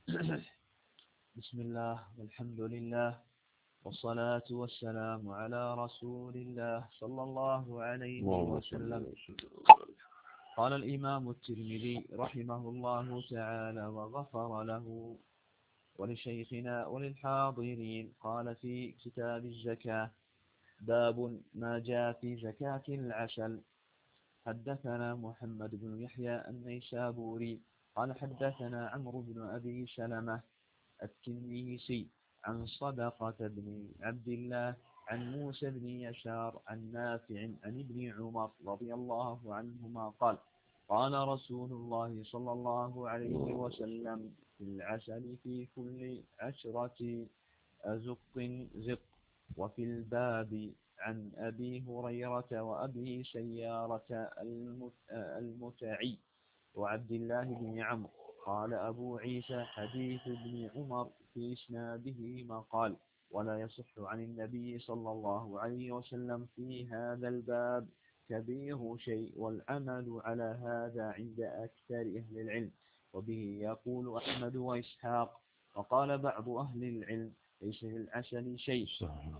بسم الله والحمد لله والصلاة والسلام على رسول الله صلى الله عليه وسلم. قال الإمام الترمذي رحمه الله تعالى وغفر له ولشيخنا وللحاضرين، قال في كتاب الزكاة: باب ما جاء في زكاة العسل. حدثنا محمد بن يحيى النيسابوري قال حدثنا عمرو بن أبي سلمة التنيسي عن صدقة بن عبد الله عن موسى بن يسار عن نافع عن ابن عمر رضي الله عنهما قال: قال رسول الله صلى الله عليه وسلم: في العسل في كل 10 أزق زق. وفي الباب عن أبي هريرة وأبي سيارة المتعي وعبد الله بن عمرو. قال أبو عيسى: حديث ابن عمر في إسناده مقال، ولا يصح عن النبي صلى الله عليه وسلم في هذا الباب كبير شيء، والعمل على هذا عند أكثر أهل العلم، وبه يقول أحمد وإسحاق. وقال بعض أهل العلم: ليس في العسل شيء،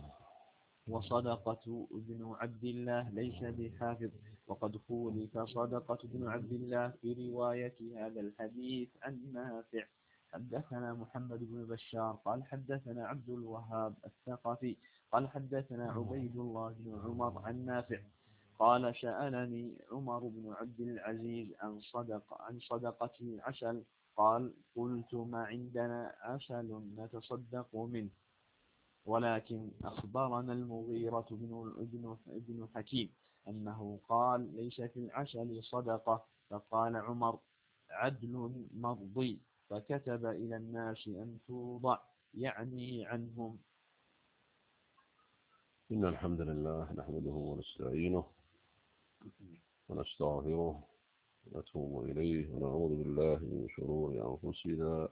وصدقة ابن عبد الله ليس بحافظ، وقد خولف صدقة ابن عبد الله في رواية هذا الحديث عن نافع. حدثنا محمد بن بشار قال حدثنا عبد الوهاب الثقفي قال حدثنا عبيد الله بن عمر عن نافع قال: سألني عمر بن عبد العزيز عن صدقة العسل. قال: قلت: ما عندنا عسل نتصدق منه، ولكن أخبرنا المغيرة بن حكيم أنه قال: ليس في العسل صدقة. فقال عمر: عدل مرضي. فكتب إلى الناس أن توضع، يعني عنهم. إن الحمد لله نحمده ونستعينه ونستغفره ونتوب إليه، ونعوذ بالله من شرور أنفسنا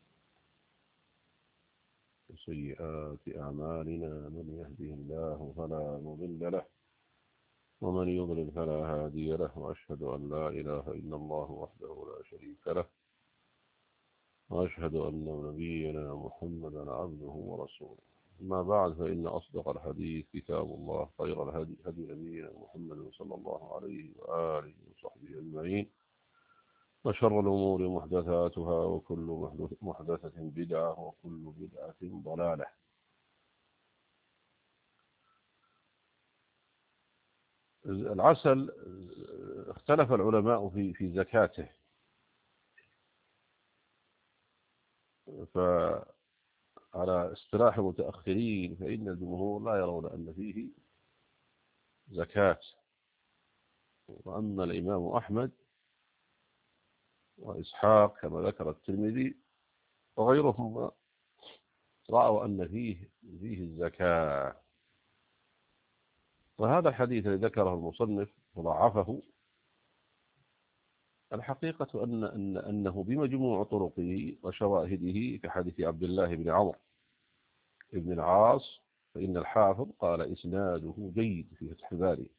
وسيئات أعمالنا. من يهده الله فلا مضل له، ومن يضلل فلا هادي له، وأشهد أن لا إله إلا الله وحده لا شريك له، وأشهد أن نبينا محمدا عبده ورسوله. أما بعد، فإن أصدق الحديث كتاب الله، خير الهدي هدي نبينا محمد صلى الله عليه وآله وصحبه أجمعين، وشر الأمور محدثاتها، وكل محدثة بدعة، وكل بدعة ضلالة. العسل اختلف العلماء في زكاته، فعلى اصطلاح المتأخرين فإن الجمهور لا يرون أن فيه زكاة، وأما الإمام أحمد وإسحاق كما ذكر الترمذي وغيرهم رأوا أن فيه الزكاة. وهذا الحديث الذي ذكره المصنف وضعفه، الحقيقة أنه بمجموع طرقه وشواهده كحديث عبد الله بن عمرو بن العاص، فإن الحافظ قال إسناده جيد في فتح الباري.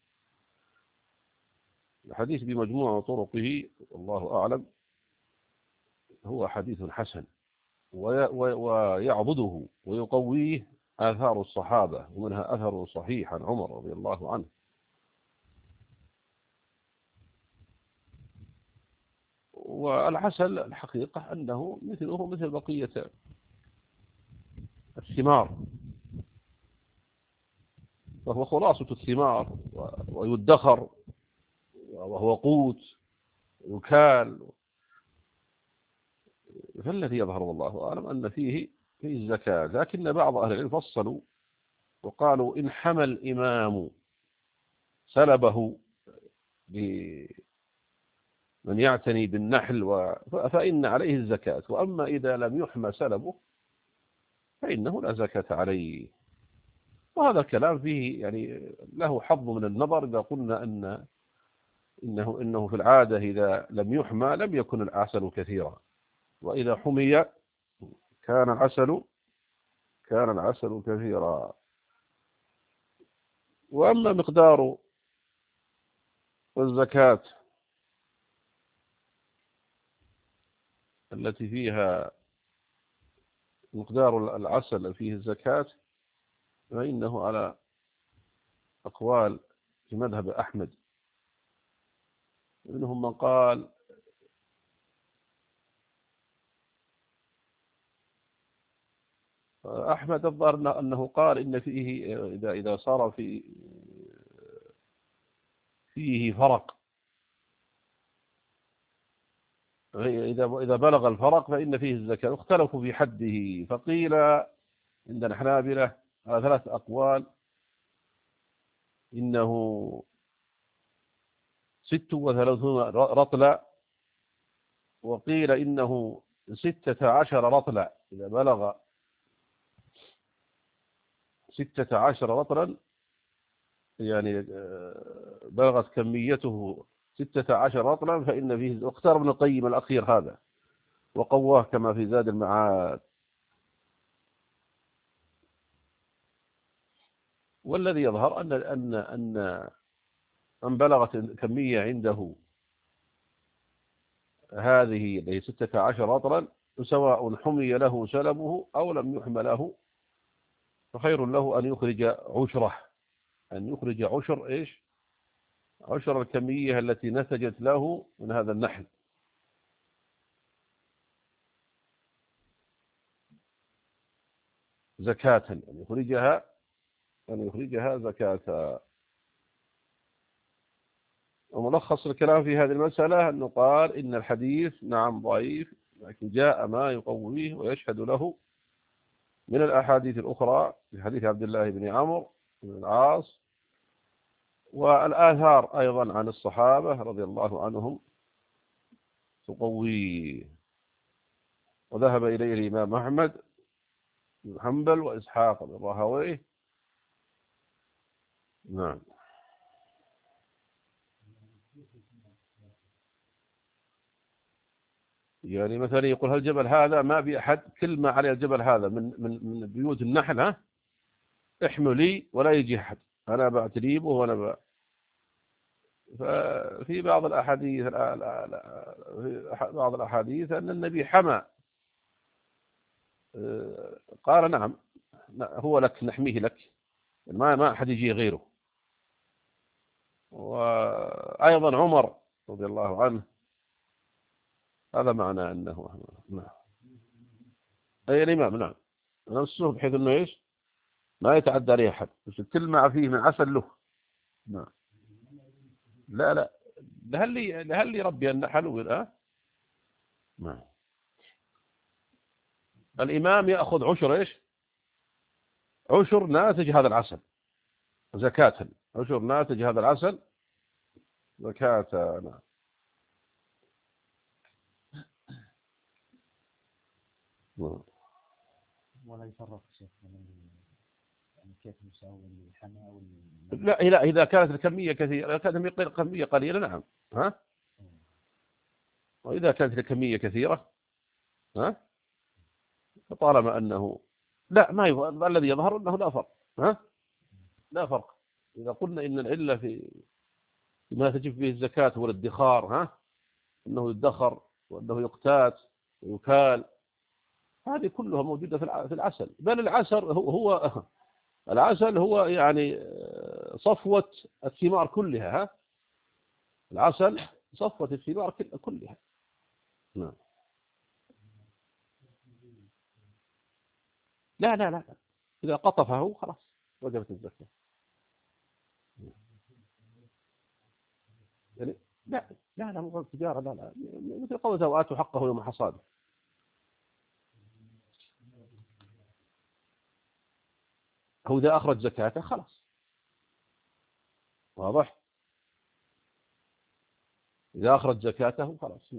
الحديث بمجموع طرقه والله أعلم هو حديث حسن، ويعضده ويقويه آثار الصحابة، ومنها أثر صحيح عن عمر رضي الله عنه. والعسل الحقيقة أنه مثله مثل بقية الثمار، فهو خلاصة الثمار ويدخر، وهو قوت يكال. فالذي يظهر والله أعلم أن فيه الزكاة، لكن بعض أهل العلم فصلوا وقالوا: إن حمى الإمام سلبه لمن يعتني بالنحل فإن عليه الزكاة، وأما إذا لم يحمى سلبه فإنه لا زكاة عليه. وهذا الكلام فيه يعني له حظ من النظر، إذا قلنا إنه في العادة إذا لم يحمى لم يكن العسل كثيرا، وإذا حمي كان العسل كثيرا. وأما مقدار الزكاة التي فيها مقدار العسل فيه الزكاة، فإنه على أقوال في مذهب أحمد. منهم من قال أحمد الظاهر أنه قال إن فيه إذا صار فيه فرق، إذا بلغ الفرق فإن فيه الزكاة. اختلفوا في حده، فقيل عندنا حنابلة على 3 أقوال، إنه 36 رطلا، وقيل إنه 16 رطلا. إذا بلغ 16 رطلا يعني بلغت كميته 16 رطلا فإن فيه. واختار ابن القيم الأخير هذا وقواه كما في زاد المعاد. والذي يظهر أن من بلغت كمية عنده هذه اللي هي 16 رطلا، سواء حمي له سلبه أو لم يحمله، فخير له أن يخرج عشره، أن يخرج عشر إيش؟ عشر الكمية التي نتجت له من هذا النحل. زكاة، أن يخرجها زكاة. وملخص الكلام في هذه المسألة أنه قال إن الحديث نعم ضعيف، لكن جاء ما يقويه ويشهد له من الأحاديث الأخرى، في حديث عبد الله بن عمرو بن العاص، والآثار أيضا عن الصحابة رضي الله عنهم تقويه. وذهب إليه الإمام أحمد بن حنبل وإسحاق بن راهويه. نعم. يعني مثلا يقول هالجبل هذا ما بأحد، كل ما عليه الجبل هذا من بيوت النحل، ها احملي ولا يجي أحد، أنا بعتريبه وأنا ففي بعض الأحاديث أن النبي حمى، قال نعم هو لك، نحميه لك، ما أحد يجي غيره. وأيضا عمر رضي الله عنه هذا معنى أنه نعم. أي الإمام نعم نفسه، بحيث أنه إيش ما يتعدى عليه أحد، بس كل ما فيه من عسل له. نعم. لا لهل ربي النحل والآن. نعم. الإمام يأخذ عشر إيش؟ عشر ناتج هذا العسل زكاة، عشر ناتج هذا العسل زكاة. نعم. ولا يفرق شيخ يعني كيف نساوي الحمى لا إذا كانت الكمية كثيرة، كانت الكمية قليلة نعم، ها. وإذا كانت الكمية كثيرة، ها، فطالما أنه لا ما يظهر، الذي يظهر أنه لا فرق، ها، لا فرق. إذا قلنا إن العلة في ما تجب به الزكاة والادخار، ها، أنه يدخر وأنه يقتات ويكال، هذه كلها موجودة في العسل. بل العسل هو العسل هو يعني صفوة الثمار كلها، ها، العسل صفوة الثمار كلها. نعم. لا إذا قطفه خلاص وجبت الزكاة. يعني لا مو تجارة، لا مثل قوله وآتوا حقه يوم حصاده. هو إذا أخرج زكاته خلاص، واضح، إذا أخرج زكاته خلاص.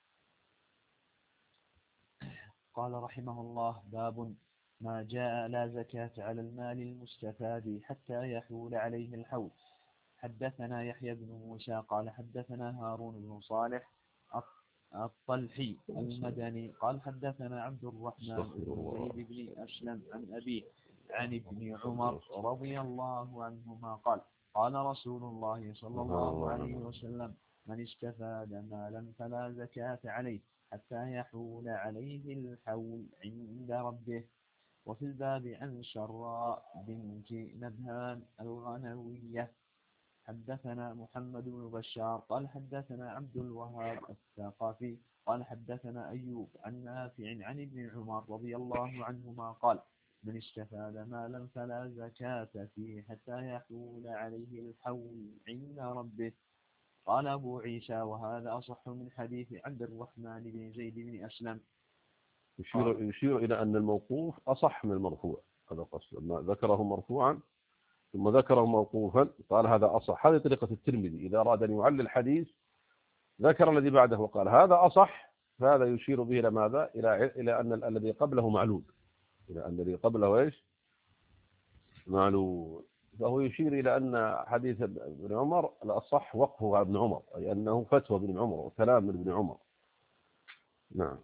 قال رحمه الله: باب ما جاء لا زكاة على المال المستفاد حتى يحول عليه الحول. حدثنا يحيى بن موسى قال حدثنا هارون بن صالح الطلحي المدني قال حدثنا عبد الرحمن بن زيد بن أسلم عن أبيه عن ابن عمر رضي الله عنهما قال: قال رسول الله صلى الله عليه وسلم: من استفاد مالا فلا زكاة عليه حتى يحول عليه الحول عند ربه. وفي الباب عن شراء بنت نبهان الغنوية حدثنا محمد بن بشار قال حدثنا عبد الوهاب الثقفي قال حدثنا أيوب عن نافع عن ابن عمر رضي الله عنهما قال من استفاد مالا فلا زكاة فيه حتى يحول عليه الحول عند ربه. قال أبو عيسى وهذا أصح من حديث عبد الرحمن بن زيد بن أسلم. يشير إلى أن الموقوف أصح من المرفوع. هذا قصد ما ذكره مرفوعا ثم ذكره موقوفا قال هذا أصح. هذه طريقة الترمذي إذا أراد أن يعلل الحديث ذكر الذي بعده وقال هذا أصح، فهذا يشير به إلى ماذا؟ إلى أن الذي قبله معلول، إلى أن الذي قبله إيش؟ معلول. فهو يشير إلى أن حديث ابن عمر الأصح وقفه على ابن عمر، أي أنه فتوى ابن عمر وكلام من ابن عمر. نعم.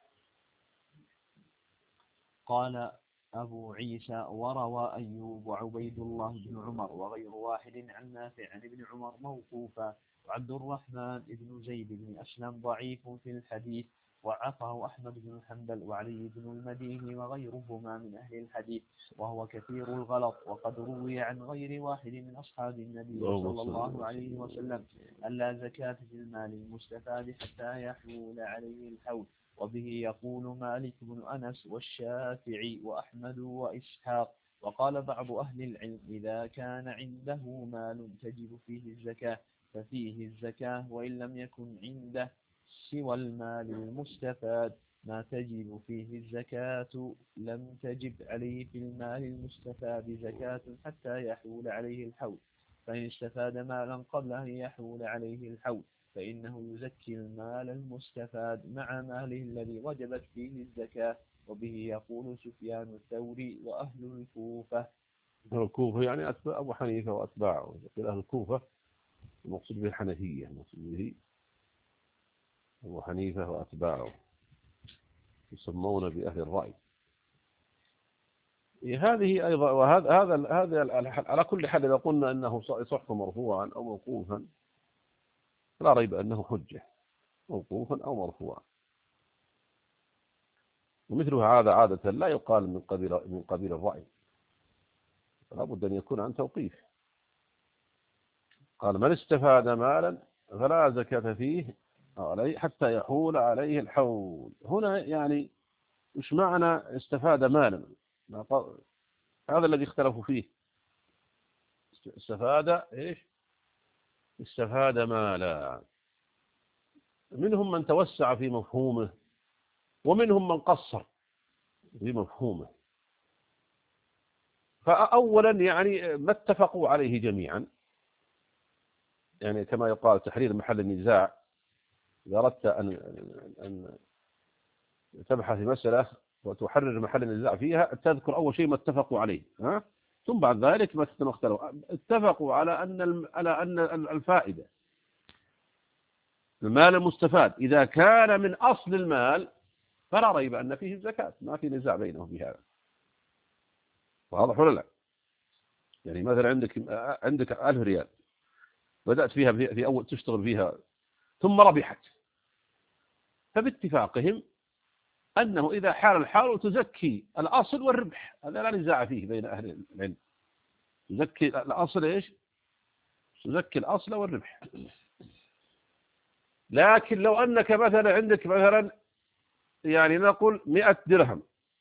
قال أبو عيسى وروى أيوب وعبيد الله بن عمر وغير واحد عن نافع عن ابن عمر موقوفا، وعبد الرحمن بن زيد بن أسلم ضعيف في الحديث وعفه أحمد بن حنبل وعلي بن المديني وغيرهما من أهل الحديث، وهو كثير الغلط. وقد روي عن غير واحد من أصحاب النبي صلى الله عليه وسلم ألا زكاة في المال المستفاد حتى يحول عليه الحول. وبه يقول مالك بن أنس والشافعي وأحمد وإسحاق. وقال بعض أهل العلم إذا كان عنده مال تجب فيه الزكاة ففيه الزكاة، وإن لم يكن عنده سوى المال المستفاد ما تجب فيه الزكاة لم تجب عليه في المال المستفاد زكاة حتى يحول عليه الحول. فإن استفاد مالا قبل أن يحول عليه الحول فإنه يزكي المال المستفاد مع ماله الذي وجبت فيه الزكاة. وبه يقول سفيان الثوري وأهل الكوفة. الكوفة يعني أتباع أبو حنيفة وأتباعه. يقول أهل الكوفة المقصود به الحنفية، المقصود به أبو حنيفة وأتباعه يسمون بأهل الرأي. هذه أيضا وهذا على كل حال إذا قلنا أنه يصح مرفوعا أو موقوفا لا ريب أنه حجة، موقوفا أو مرفوعا. ومثل هذا عادة لا يقال من قبيل الرأي، لا بد أن يكون عن توقيف. قال من استفاد مالا فلا زكاة فيه عليه حتى يحول عليه الحول. هنا يعني مش معنى استفاد مالا؟ هذا الذي اختلفوا فيه. استفاد إيش؟ استفاد مالا. منهم من توسع في مفهومه ومنهم من قصر في مفهومه. فأولا يعني ما اتفقوا عليه جميعا، يعني كما يقال تحرير محل النزاع. إذا أردت أن تبحث في مسألة وتحرر محل النزاع فيها تذكر أول شيء ما اتفقوا عليه، ثم بعد ذلك ما اختلفوا. اتفقوا على أن الفائدة المال المستفاد إذا كان من أصل المال فلا ريب أن فيه الزكاة، ما في نزاع بينهم في هذا. واضح ولا لا؟ يعني مثلا عندك 1000 ريال بدأت فيها في أول تشتغل فيها ثم ربحت، فباتفاقهم أنه إذا حال الحال تزكي الأصل والربح، هذا لا نزاع فيه بين أهل العلم. تزكي الأصل إيش؟ تزكي الأصل والربح. لكن لو أنك مثلا عندك مثلا يعني نقول 100 درهم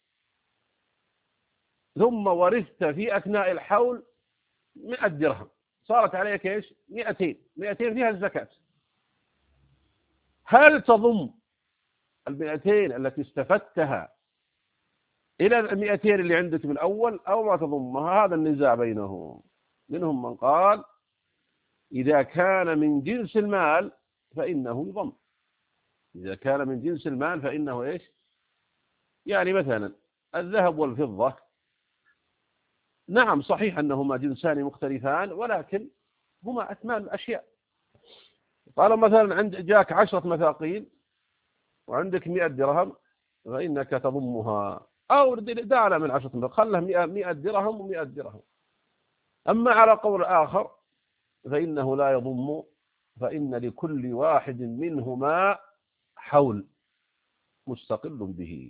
ثم ورثت في أثناء الحول 100 درهم صارت عليك إيش؟ 200 فيها الزكاة. هل تضم 200 التي استفدتها إلى 200 اللي عندك من الأول أو ما تضمها؟ هذا النزاع بينهم. منهم من قال إذا كان من جنس المال فإنه يضم. إذا كان من جنس المال فإنه إيش؟ يعني مثلا الذهب والفضة نعم صحيح أنهما جنسان مختلفان ولكن هما أثمان الأشياء. قالوا مثلا عند جاك 10 مثاقيل وعندك 100 درهم فإنك تضمها، أو دعنا من 10 مثاقيل خلها 100 درهم و100 درهم. أما على قول آخر فإنه لا يضم، فإن لكل واحد منهما حول، مستقل به.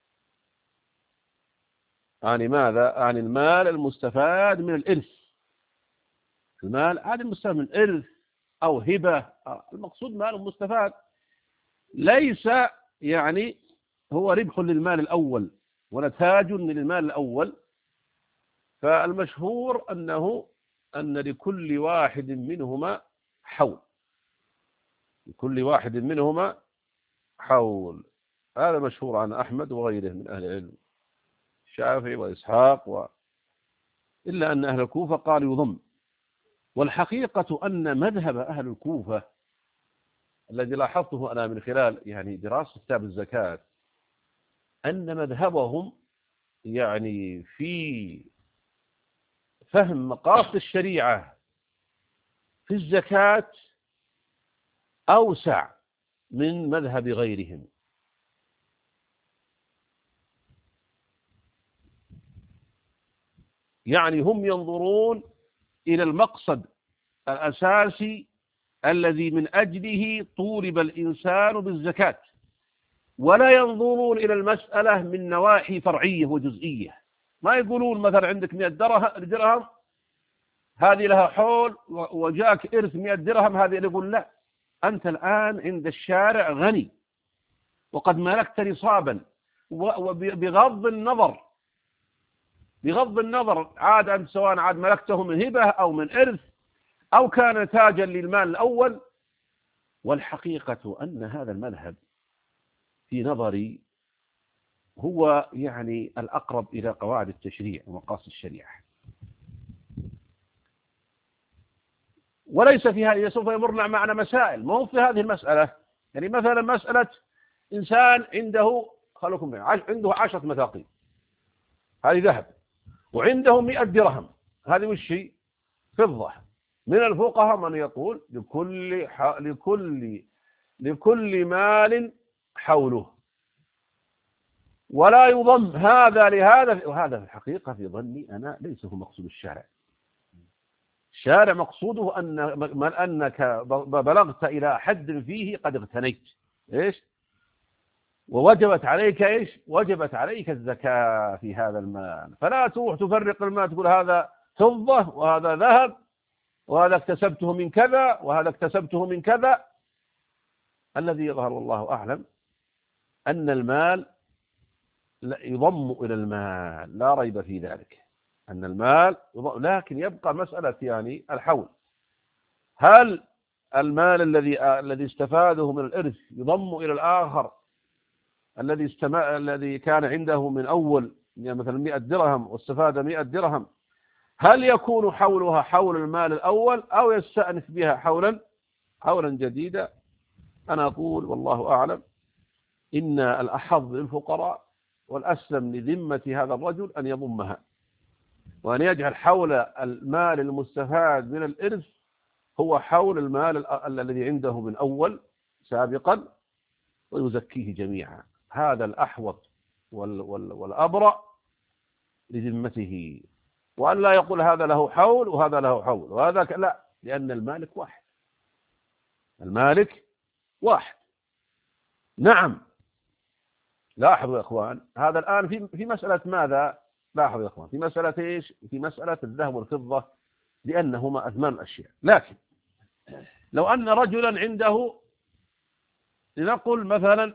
يعني ماذا؟ يعني المال المستفاد من الإرث. المال هذا المستفاد من إرث أو هبة، المقصود مال مستفاد، ليس يعني هو ربح للمال الأول ونتاج للمال الأول. فالمشهور أن لكل واحد منهما حول، لكل واحد منهما حول. هذا مشهور عن أحمد وغيره من أهل العلم، الشافعي وإسحاق إلا أن أهل الكوفة قالوا يضم. والحقيقة أن مذهب أهل الكوفة الذي لاحظته أنا من خلال يعني دراسة كتاب الزكاة، أن مذهبهم يعني في فهم مقاصد الشريعة في الزكاة أوسع من مذهب غيرهم. يعني هم ينظرون إلى المقصد الأساسي الذي من أجله طولب الإنسان بالزكاة، ولا ينظرون إلى المسألة من نواحي فرعية وجزئية. ما يقولون مثلا عندك 100 درهم هذه لها حول وجاءك إرث 100 درهم، هذه يقول لا، أنت الآن عند الشارع غني وقد ملكت نصابا، وبغض النظر عاد أنت سواء عاد ملكته من هبة أو من إرث أو كان تاجا للمال الأول. والحقيقة أن هذا المذهب في نظري هو يعني الأقرب إلى قواعد التشريع ومقاصد الشريعة، وليس في هذه. سوف يمرنا معنا مسائل ما هو في هذه المسألة. يعني مثلا مسألة إنسان عنده عنده 10 مثاقيل، هذه ذهب، وعنده 100 درهم، هذه وش هي؟ فضة. من الفقهاء من يقول لكل مال حوله، ولا يضم هذا لهذا. وهذا في الحقيقة في ظني أنا ليس هو مقصود الشارع. الشارع مقصوده أنك بلغت إلى حد فيه قد اغتنيت إيش، ووجبت عليك إيش، وجبت عليك الزكاة في هذا المال. فلا تروح تفرق المال تقول هذا فضة وهذا ذهب وهذا اكتسبته من كذا وهذا اكتسبته من كذا. الذي يظهر والله أعلم أن المال يضم إلى المال، لا ريب في ذلك أن المال يضم، لكن يبقى مسألة يعني الحول. هل المال الذي استفاده من الإرث يضم إلى الآخر الذي كان عنده من أول، يعني مثلا 100 درهم واستفاد 100 درهم، هل يكون حولها حول المال الأول أو يستأنف بها حولا جديدا؟ أنا أقول والله أعلم إن الأحظ للفقراء والأسلم لذمة هذا الرجل أن يضمها، وأن يجعل حول المال المستفاد من الإرث هو حول المال الذي عنده من أول سابقا، ويزكيه جميعا. هذا الأحوط والأبرأ لذمته، وأن لا يقول هذا له حول وهذا له حول وهذا لا، لأن المالك واحد، المالك واحد. نعم. لاحظوا يا إخوان، هذا الآن في مسألة ماذا؟ لاحظوا يا إخوان، في مسألة إيش؟ في مسألة الذهب والفضة، لأنهما أثمان الأشياء. لكن لو أن رجلا عنده، لنقل مثلا،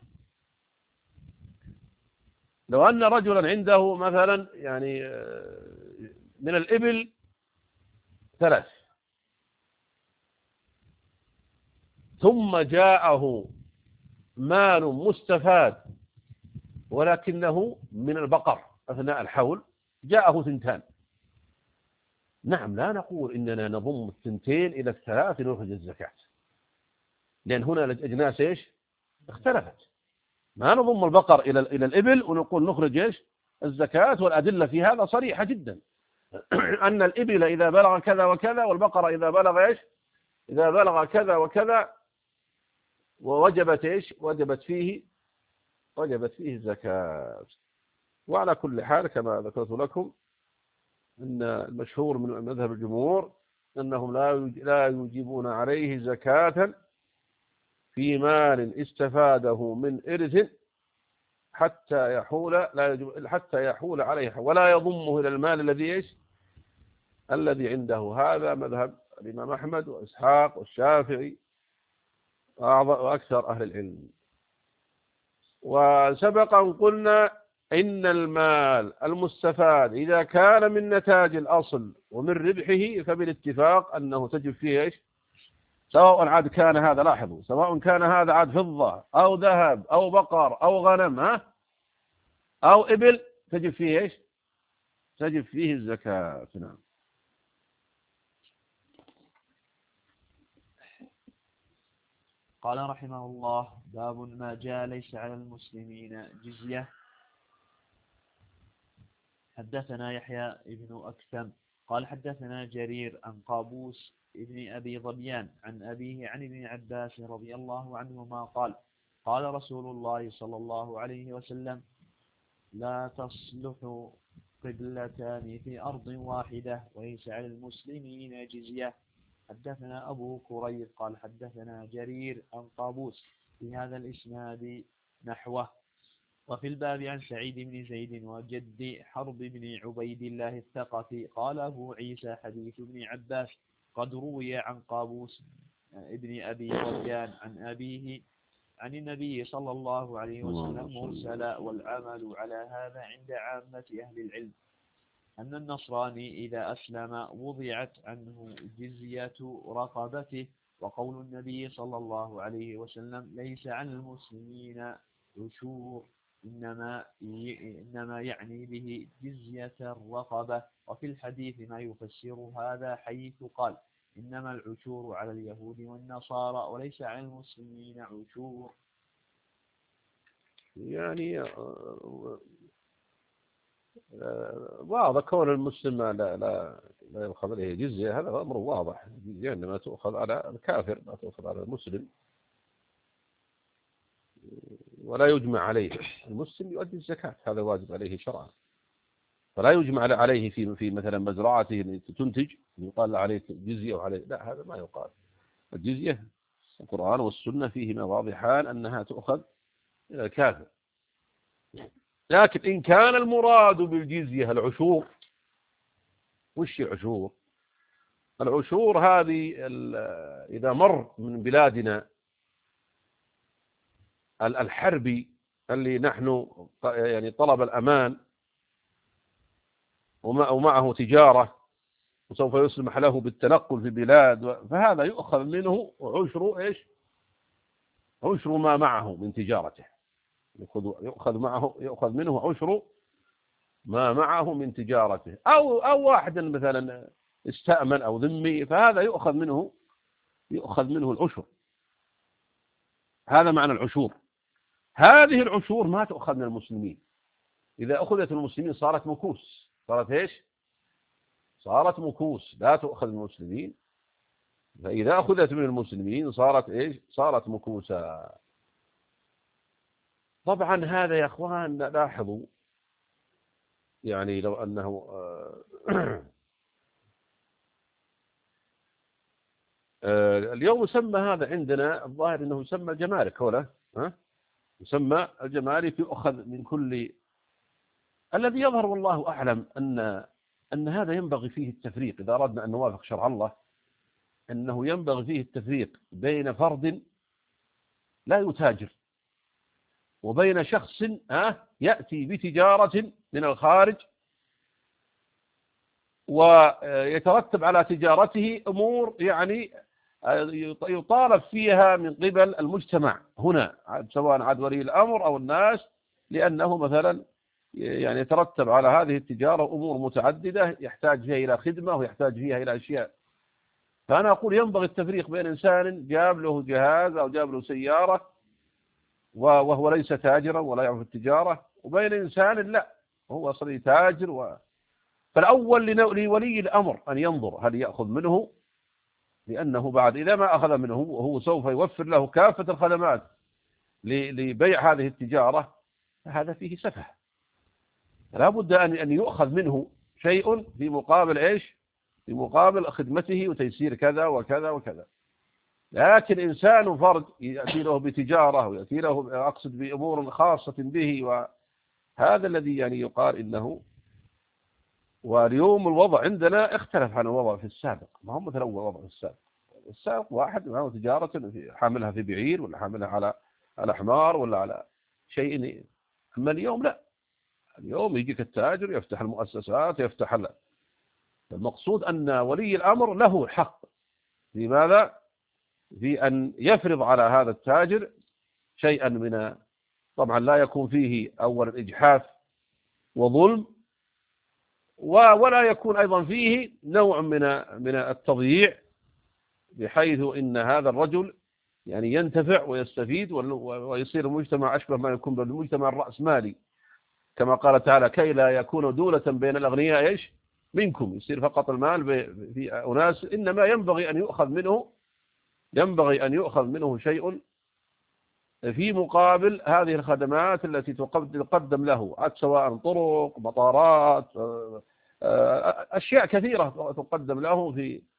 لو أن رجلا عنده مثلا يعني من الإبل 3، ثم جاءه مال مستفاد ولكنه من البقر أثناء الحول جاءه 2، نعم لا نقول إننا نضم 2 إلى 3 لنخرج الزكاة، لأن هنا الأجناس إيش اختلفت. ما نضم البقر إلى الإبل ونقول نخرج إيش الزكاة، والأدلة في هذا صريحة جدا أن الإبل إذا بلغ كذا وكذا، والبقر إذا بلغ إيش، إذا بلغ كذا وكذا، ووجبت إيش، وجبت فيه الزكاة. وعلى كل حال كما ذكرت لكم أن المشهور من مذهب الجمهور أنهم لا يوجبون عليه زكاة في مال استفاده من إرث حتى يحول عليه ولا يضمه إلى المال الذي عنده. هذا مذهب الإمام أحمد وإسحاق والشافعي وأكثر أهل العلم. وسبق أن قلنا إن المال المستفاد إذا كان من نتاج الأصل ومن ربحه فبالاتفاق أنه تجب فيه سواء عاد كان هذا، لاحظوا، سواء كان هذا عاد فضة أو ذهب أو بقر أو غنم أو إبل، تجب فيه تجب فيه الزكاة. نعم. قال رحمه الله: باب ما جاء ليس على المسلمين جزية. حدثنا يحيى ابن أكثم قال حدثنا جرير عن قابوس ابن أبي ظبيان عن أبيه عن ابن عباس رضي الله عنهما قال: قال رسول الله صلى الله عليه وسلم: لا تصلح قبلتان في أرض واحدة وليس على المسلمين جزية. حدثنا أبو كريب قال حدثنا جرير عن قابوس في هذا الإسناد نحوه. وفي الباب عن سعيد بن زيد وجد حرب بن عبيد الله الثقفي قال أبو عيسى حديث ابن عباس قد روي عن قابوس ابن أبي ظبيان عن أبيه عن النبي صلى الله عليه وسلم مرسلا، والعمل على هذا عند عامة أهل العلم أن النصراني إذا أسلم وضعت عنه جزية رقبته. وقول النبي صلى الله عليه وسلم: ليس عن المسلمين عشور، إنما يعني به جزية الرقبة. وفي الحديث ما يفسر هذا حيث قال: إنما العشور على اليهود والنصارى وليس على المسلمين عشور. يعني واضح كون المسلم لا يؤخذ عليه جزية، هذا أمر واضح. الجزية إنما تؤخذ على الكافر، لا تؤخذ على المسلم، ولا يجمع عليه. المسلم يؤدي الزكاة، هذا واجب عليه شرعا، فلا يجمع عليه في مثلا مزرعته تنتج يقال عليه جزية وعليه، لا، هذا ما يقال. الجزية القرآن والسنة فيهما واضحان أنها تؤخذ إلى الكافر. لكن إن كان المراد بالجزية العشور، وش العشور؟ العشور هذه إذا مر من بلادنا الحربي اللي نحن يعني طلب الأمان ومعه تجارة وسوف يسمح له بالتنقل في بلاد، فهذا يؤخذ منه عشر ما معه من تجارته، يؤخذ منه عشر ما معه من تجارته. أو واحد مثلا استأمن أو ذمي، فهذا يؤخذ منه العشر. هذا معنى العشور. هذه العشور ما تؤخذ من المسلمين. إذا أخذت من المسلمين صارت مكوس، صارت مكوس، لا تؤخذ من المسلمين. فإذا أخذت من المسلمين صارت مكوسا. طبعا هذا يا أخوان لاحظوا، يعني لو أنه اليوم يسمى هذا عندنا الظاهر أنه يسمى الجمارك، يسمى الجمارك، يؤخذ من كل. الذي يظهر والله أعلم أن هذا ينبغي فيه التفريق، إذا أردنا أن نوافق شرع الله، أنه ينبغي فيه التفريق بين فرد لا يتاجر وبين شخص يأتي بتجارة من الخارج ويترتب على تجارته أمور يعني يطالب فيها من قبل المجتمع هنا، سواء عاد ولي الأمر أو الناس، لأنه مثلا يعني يترتب على هذه التجارة أمور متعددة يحتاج فيها إلى خدمة ويحتاج فيها إلى أشياء. فأنا أقول ينبغي التفريق بين إنسان جاب له جهاز أو جاب له سيارة وهو ليس تاجرا ولا يعرف التجارة، وبين إنسان لا، هو أصلا تاجر. فالأول لولي الأمر أن ينظر هل يأخذ منه، لأنه بعد إذا ما أخذ منه وهو سوف يوفر له كافة الخدمات لبيع هذه التجارة، هذا فيه سفه. لا بد أن يؤخذ منه شيء في مقابل في مقابل خدمته وتيسير كذا وكذا وكذا. لكن إنسان فرد يأتي له بتجارة ويأتي له أقصد بأمور خاصة به، وهذا الذي يعني يقال إنه. واليوم الوضع عندنا اختلف عن الوضع في السابق، ما هو مثل أول وضع في السابق. السابق واحد معه تجارة حاملها في بعير ولا حاملها على حمار ولا على شيء، أما اليوم لا، اليوم يجيك التاجر يفتح المؤسسات يفتح المقصود أن ولي الأمر له حق في ماذا؟ في أن يفرض على هذا التاجر شيئا من، طبعا لا يكون فيه أول إجحاف وظلم، ولا يكون أيضا فيه نوع من التضييع، بحيث إن هذا الرجل يعني ينتفع ويستفيد ويصير المجتمع أشبه ما يكون بالمجتمع الرأسمالي، كما قال تعالى كي لا يكون دولة بين الأغنياء إيش منكم، يصير فقط المال في أناس، إنما ينبغي أن يؤخذ منه شيء في مقابل هذه الخدمات التي تقدم له، سواء طرق، مطارات، أشياء كثيرة تقدم له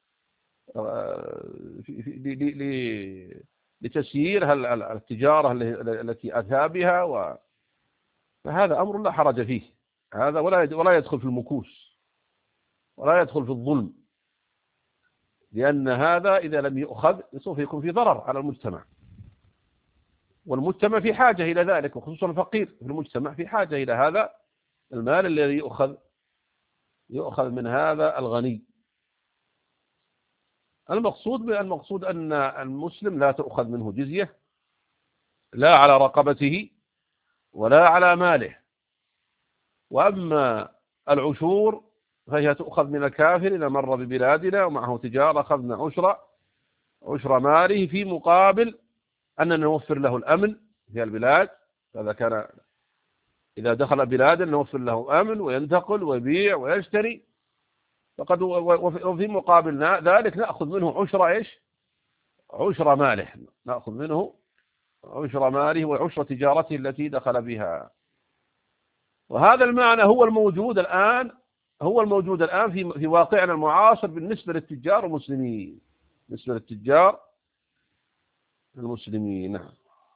لتسيير التجارة التي أتى بها، فهذا أمر لا حرج فيه، هذا ولا يدخل في المكوس ولا يدخل في الظلم، لأن هذا إذا لم يؤخذ سوف يكون في ضرر على المجتمع، والمجتمع في حاجة إلى ذلك، وخصوصا الفقير في المجتمع في حاجة إلى هذا المال الذي يؤخذ من هذا الغني. المقصود أن المسلم لا تؤخذ منه جزية، لا على رقبته ولا على ماله. وأما العشور فهي تؤخذ من الكافر إذا مر ببلادنا ومعه تجارة، أخذنا عشر ماله في مقابل أننا نوفر له الأمن في البلاد، هذا كان إذا دخل بلادا نوفر له أمن وينتقل ويبيع ويشتري، فقد وفي مقابل ذلك نأخذ منه عشر ماله، نأخذ منه عشر ماله وعشر تجارته التي دخل بها. وهذا المعنى هو الموجود الآن في واقعنا المعاصر بالنسبة للتجار المسلمين، بالنسبة للتجار المسلمين. نعم.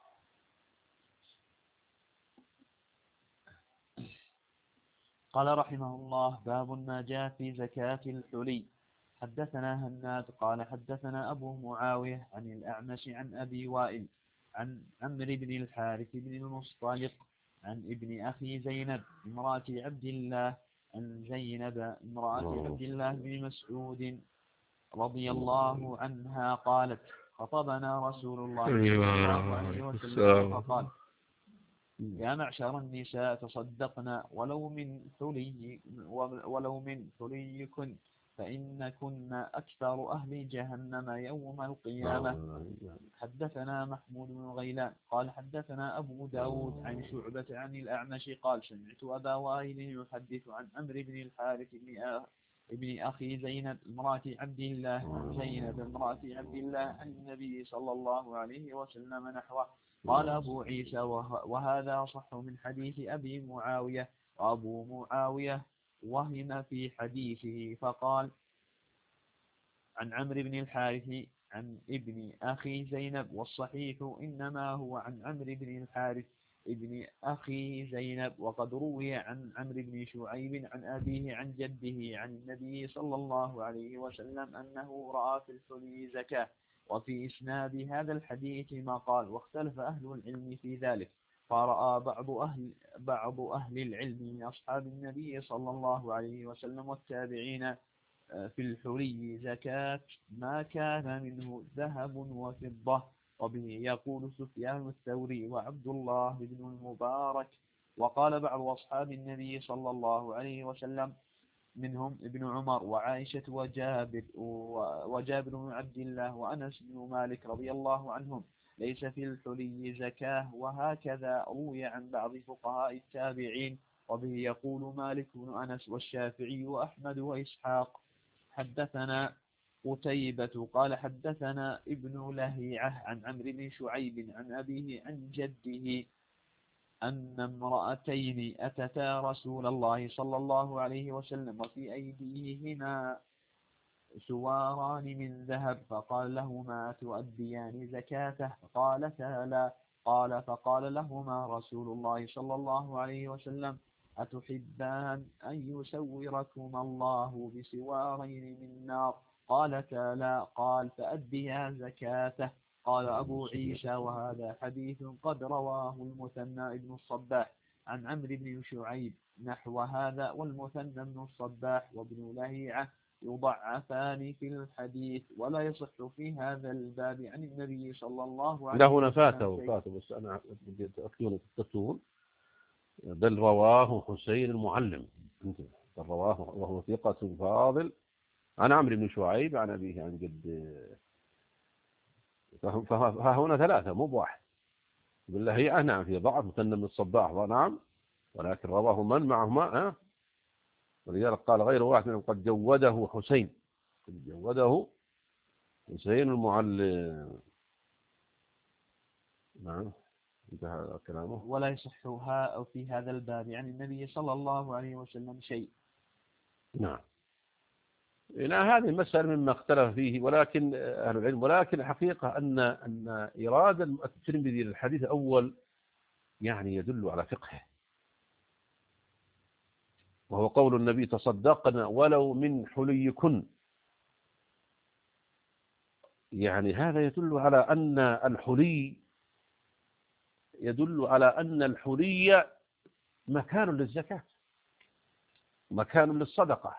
قال رحمه الله: باب ما جاء في زكاة الحلي. حدثنا هناد قال حدثنا أبو معاوية عن الأعمش عن أبي وائل عن عمرو بن الحارث بن المصطلق عن ابن أخي زينب امرأة عبد الله عن زينب امرأة عبد الله بن مسعود رضي الله عنها قالت: خطبنا رسول الله صلى الله عليه وسلم فقال: يا معشر النساء تصدقن ولو من حليكن فإنكن أكثر أهل جهنم يوم القيامة. حدثنا محمود بن غيلان قال حدثنا أبو داود عن شعبة عن الأعمش قال سمعت أبا وائل يحدث عن عمرو بن الحارث ابن أخي زينب امرأة عبد الله عن زينب امرأة عبد الله عن النبي صلى الله عليه وسلم نحوه. قال أبو عيسى: وهذا صح من حديث أبي معاوية. وأبو معاوية وهم في حديثه فقال عن عمرو بن الحارث عن ابن أخي زينب، والصحيح إنما هو عن عمرو بن الحارث ابن أخي زينب. وقد روي عن عمرو بن شعيب عن أبيه عن جده عن النبي صلى الله عليه وسلم أنه رأى في الحلي زكاة. وفي إسناد هذا الحديث ما قال، واختلف أهل العلم في ذلك، فرأى بعض أهل العلم من أصحاب النبي صلى الله عليه وسلم والتابعين في الحلي زكاة ما كان منه ذهب وفضة. وبه يقول سفيان الثوري وعبد الله بن المبارك. وقال بعض أصحاب النبي صلى الله عليه وسلم منهم ابن عمر وعائشة وجابر بن عبد الله وأنس بن مالك رضي الله عنهم: ليس في الحلي زكاة. وهكذا روي عن بعض فقهاء التابعين. وبه يقول مالك بن أنس والشافعي وأحمد وإسحاق. حدثنا قتيبة قال حدثنا ابن لهيعة عن عمرو بن شعيب عن أبيه عن جده أن امرأتين أتتا رسول الله صلى الله عليه وسلم وفي أيديهما سواران من ذهب، فقال لهما تؤديان زكاته؟ قالتا لا. قال فقال لهما رسول الله صلى الله عليه وسلم أتحبان أن يسوركما الله بسوارين من نار؟ قالتا لا. قال فأديا زكاته. قال أبو عيسى وهذا حديث قد رواه المثنى بن الصباح عن عمرو بن شعيب نحو هذا، والمثنى بن الصباح وابن لهيعة يضعفان في الحديث، ولا يصح في هذا الباب عن النبي صلى الله عليه وسلم. له فاته بس أنا بدي تكتبون بل رواه حسين المعلم، بل رواه وهو ثقة فاضل عن عمرو بن شعيب عن أبيه عن جده. فهنا ثلاثة مو بواحد. بالله نعم في ضعف، مثنى من الصباح نعم، ولكن رواه من معهما ولذلك قال غير واحد منهم قد جوده حسين، قد جوده حسين المعلم. نعم انتهى كلامه. ولا يصح في هذا الباب عن النبي صلى الله عليه وسلم شيء. نعم. هذه المسألة مما اختلف فيه ولكن أهل العلم، ولكن الحقيقة أن إرادة الترمذي للحديث الأول يعني يدل على فقهه، وهو قول النبي تصدقنا ولو من حليكن. يعني هذا يدل على أن الحلي مكان للزكاة، مكان للصدقة.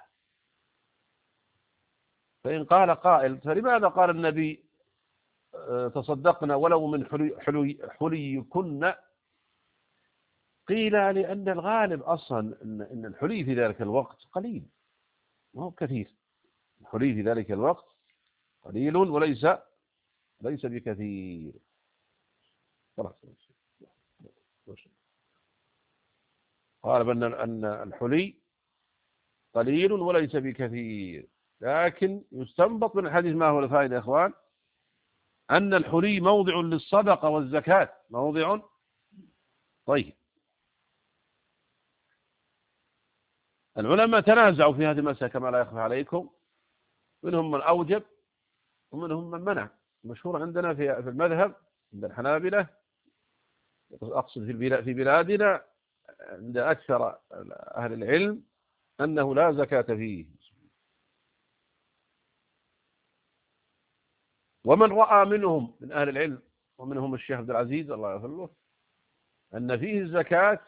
فإن قال قائل فلماذا قال النبي تصدقنا ولو من حليكن؟ قيل لأن الغالب أصلا أن الحلي في ذلك الوقت قليل ما هو كثير. الحلي في ذلك الوقت قليل وليس بكثير. قال بأن الحلي قليل وليس بكثير، لكن يستنبط من الحديث ما هو الفائدة يا إخوان؟ أن الحلي موضع للصدقة والزكاة، موضع طيب. العلماء تنازعوا في هذه المسألة كما لا يخفى عليكم، منهم من أوجب ومنهم من منع. مشهور عندنا في المذهب عند الحنابلة، أقصد في بلادنا عند أكثر أهل العلم، أنه لا زكاة فيه. ومن رأى منهم من أهل العلم ومنهم الشيخ عبد العزيز الله يغفر له أن فيه الزكاة،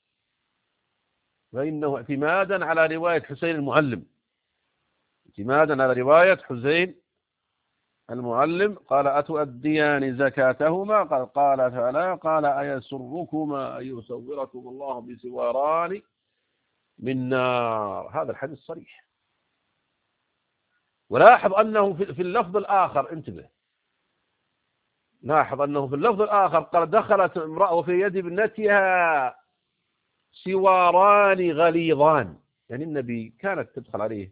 فإنه اعتمادا على رواية حسين المعلم، اعتمادا على رواية حسين المعلم قال أتؤديان زكاتهما؟ قال فلا. قال أيسركما أن يسوركم الله بسواران من نار؟ هذا الحديث صريح. ولاحظ أنه في اللفظ الآخر، انتبه، لاحظ أنه في اللفظ الآخر قال دخلت امرأة في يد ابنتها سواران غليظان، يعني النبي كانت تدخل عليه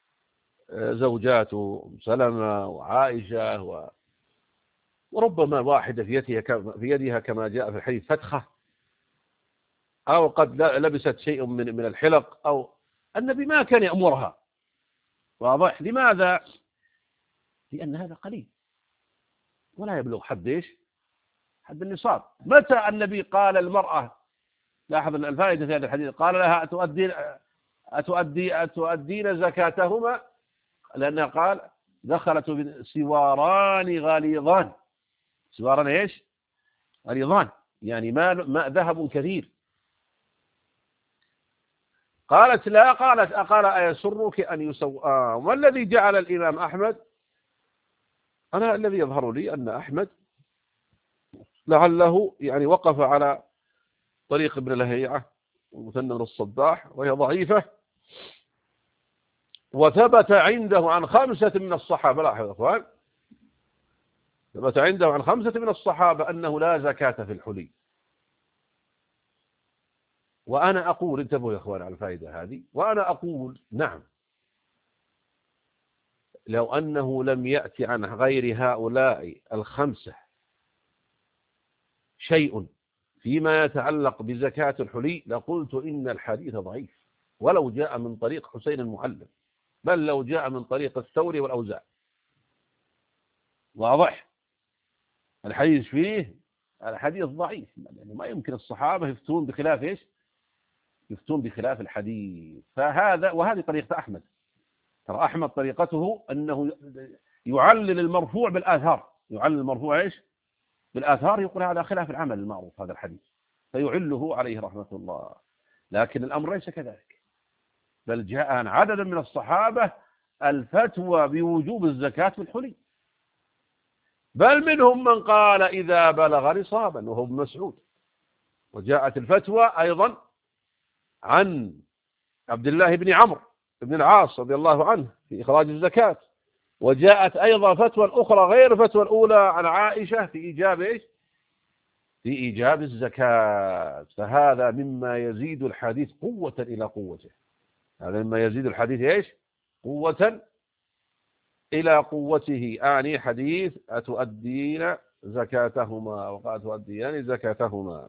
زوجاته سلمة وعائشة وربما واحدة في يدها كما جاء في الحديث فتخة، أو قد لبست شيء من الحلق، أو النبي ما كان يأمرها. واضح؟ لماذا؟ لأن هذا قليل ولا يبلغ حد حد النصاب. متى النبي قال المرأة، لاحظ الفائدة في هذا الحديث، قال لها أتؤدين زكاتهما؟ لأنها قال دخلت سواران غليظان. سواران ايش؟ غليظان، يعني ما ذهب كثير. قالت لا. قال أيسرك أن يسوى؟ ما الذي جعل الإمام أحمد، أنا الذي يظهر لي أن أحمد لعله يعني وقف على طريق ابن لهيعة ومثنى من الصباح وهي ضعيفة، وثبت عنده عن 5 من الصحابة. لاحظ يا أخوان، ثبت عنده عن 5 من الصحابة أنه لا زكاة في الحلي. وأنا أقول، انتبهوا يا أخوان على الفائدة هذه، وأنا أقول نعم، لو أنه لم يأتي عن غير هؤلاء 5 شيء فيما يتعلق بزكاة الحلي لقلت إن الحديث ضعيف ولو جاء من طريق حسين المعلم. بل لو جاء من طريق الثوري والأوزاع. واضح؟ الحديث فيه الحديث ضعيف، يعني ما يمكن الصحابة يفتون بخلاف إيش؟ يفتون بخلاف الحديث. وهذه طريقة أحمد. ترى أحمد طريقته أنه يعلل المرفوع بالآثار. يعلل المرفوع إيش؟ بالآثار، يقول هذا خلاف العمل المعروف هذا الحديث، فيعله عليه رحمة الله. لكن الأمر ليس كذلك، بل جاء عن عدد من الصحابة الفتوى بوجوب الزكاة في الحلي، بل منهم من قال إذا بلغ نصابا وهو ابن مسعود. وجاءت الفتوى أيضا عن عبد الله بن عمرو بن العاص رضي الله عنه في إخراج الزكاة. وجاءت أيضا فتوى أخرى غير الفتوى الأولى عن عائشة في إيجاب إيش؟ في إيجاب الزكاة. فهذا مما يزيد الحديث قوة إلى قوته. هذا مما يزيد الحديث إيش؟ قوة إلى قوته. آني حديث أتؤدين زكاتهما وقال تؤديان زكاتهما.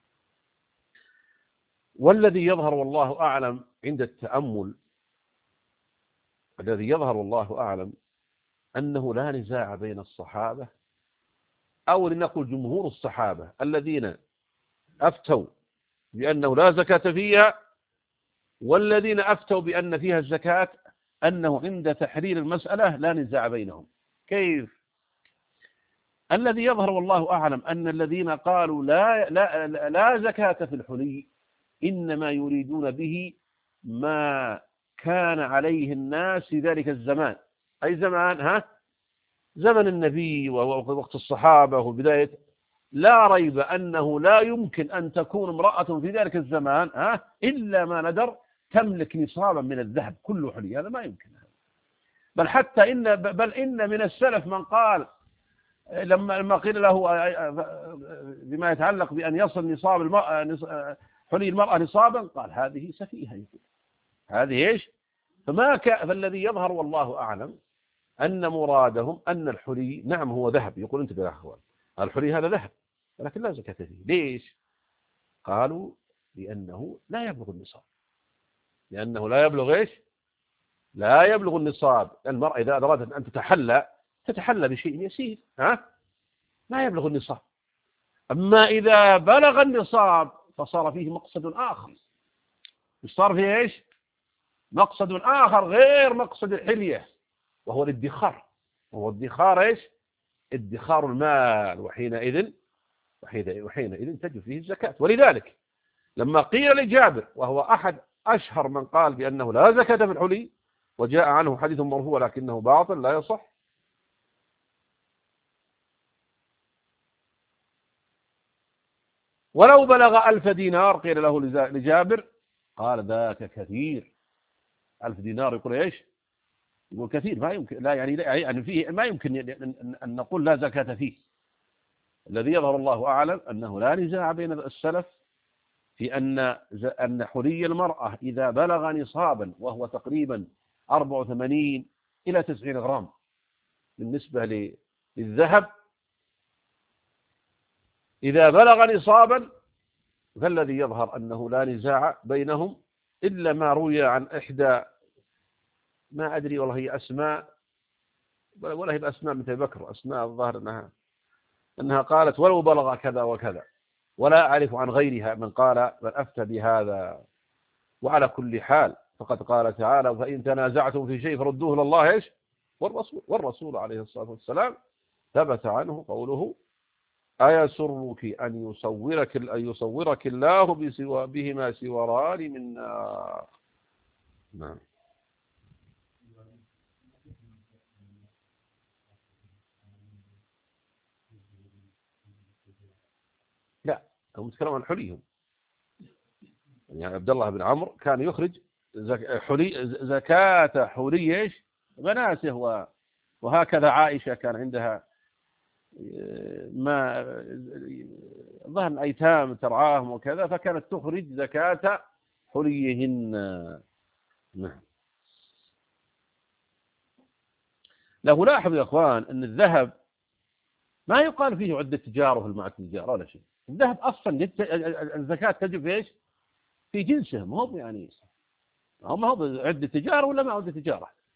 والذي يظهر والله أعلم عند التأمل، الذي يظهر والله أعلم أنه لا نزاع بين الصحابة، أو لنقل جمهور الصحابة الذين أفتوا بأنه لا زكاة فيها، والذين أفتوا بأن فيها الزكاة، أنه عند تحرير المسألة لا نزاع بينهم. كيف؟ الذي يظهر والله أعلم أن الذين قالوا لا زكاة في الحلي إنما يريدون به ما كان عليه الناس في ذلك الزمان. أي زمان؟ زمن النبي ووقت الصحابة وبداية. لا ريب أنه لا يمكن أن تكون امرأة في ذلك الزمان إلا ما ندر تملك نصابا من الذهب كله حلي. هذا ما يمكن. بل إن من السلف من قال لما قيل له بما يتعلق بأن يصل نصاب المرأة حلي المرأة نصابا، قال هذه سفيهة. هذه إيش؟ فالذي يظهر والله أعلم أن مرادهم أن الحلي نعم هو ذهب. يقول انتبه يا أخوان، الحلي هذا ذهب ولكن لا زكاة فيه. ليش؟ قالوا لأنه لا يبلغ النصاب. لأنه لا يبلغ إيش؟ لا يبلغ النصاب. المرأة إذا أرادت أن تتحلى بشيء يسير لا يبلغ النصاب. أما إذا بلغ النصاب فصار فيه مقصد آخر. صار فيه إيش؟ مقصد آخر غير مقصد الحلية، وهو الادخار. وهو الادخار إيش؟ ادخار المال. وحينئذ تجب فيه الزكاة. ولذلك لما قيل لجابر، وهو أحد أشهر من قال بأنه لا زكاة في الحلي، وجاء عنه حديث مرفوع لكنه باطل لا يصح، ولو بلغ 1000 دينار قيل له لجابر قال ذاك كثير. 1000 دينار يقول إيش؟ يقول كثير. ما يمكن، لا يعني فيه ما يمكن أن نقول لا زكاة فيه. الذي يظهر الله أعلم أنه لا نزاع بين السلف في أن حلي المرأة إذا بلغ نصابا، وهو تقريبا 84 إلى 90 غرام بالنسبة للذهب، إذا بلغ نصابا فالذي يظهر أنه لا نزاع بينهم، إلا ما روي عن إحدى، ما أدري والله هي أسماء ولا هي بأسماء مثل بكر، أسماء الظاهر أنها قالت ولو بلغ كذا وكذا، ولا أعرف عن غيرها من قال بل أفتى بهذا. وعلى كل حال فقد قال تعالى فإن تنازعتم في شيء فردوه إلى الله إيش؟ والرسول عليه الصلاة والسلام ثبت عنه قوله أيسرك أن يصورك الله بهما سواران من نار. نعم. لا، هم يتكلمون عن حليهم. يعني عبد الله بن عمرو كان يخرج زكاة حلي إيش؟ بناته. وهكذا عائشة كان عندها ما ظهر أيتام ترعاهم وكذا، فكانت تخرج زكاة حليهن. نعم. له لاحظ يا أخوان أن الذهب ما يقال فيه عدة تجارة في المعاد التجارة ولا شيء. الذهب أصلا الزكاة تجب في إيش؟ في جنسه. ما هو يعني ما هو عدة تجارة ولا ما عدة تجارة.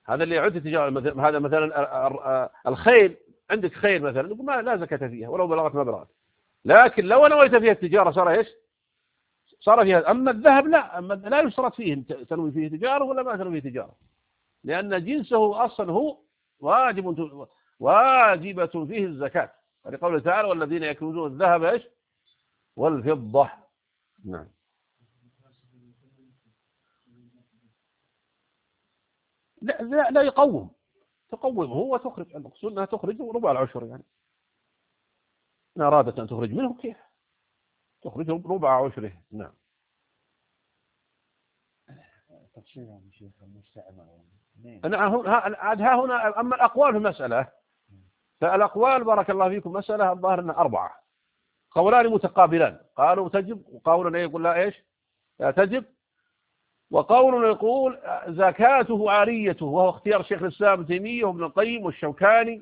هذا اللي يعد تجارة. هذا مثلا الخيل، عندك خيل مثلا يقول ما لا زكاة فيها ولو بلغت مبلغات، لكن لو نويت فيها التجارة صار ايش؟ صار فيها. أما الذهب لا، أما لا يشترط فيه تنوي فيه تجارة ولا ما تنوي فيه تجارة، لأن جنسه أصلا هو واجبة فيه الزكاة، لقوله تعالى والذين يكنزون الذهب ايش؟ والفضة. نعم. لا يقوم، تقومه وتخرج، المقصود أنها تخرج ربع العشر، يعني إن أرادت أن تخرج منه كيف تخرج ربع عشره. نعم. تفسيرها يا شيخ المستعمل. ها هنا أما الأقوال في المسألة، فالأقوال بارك الله فيكم مسألة الظاهر أنها 4 قولان متقابلان، قالوا تجب، وقول يقول لا ايش؟ لا تجب، وقول يقول زكاته عاريته، وهو اختيار شيخ الإسلام ابن تيمية وابن القيم والشوكاني.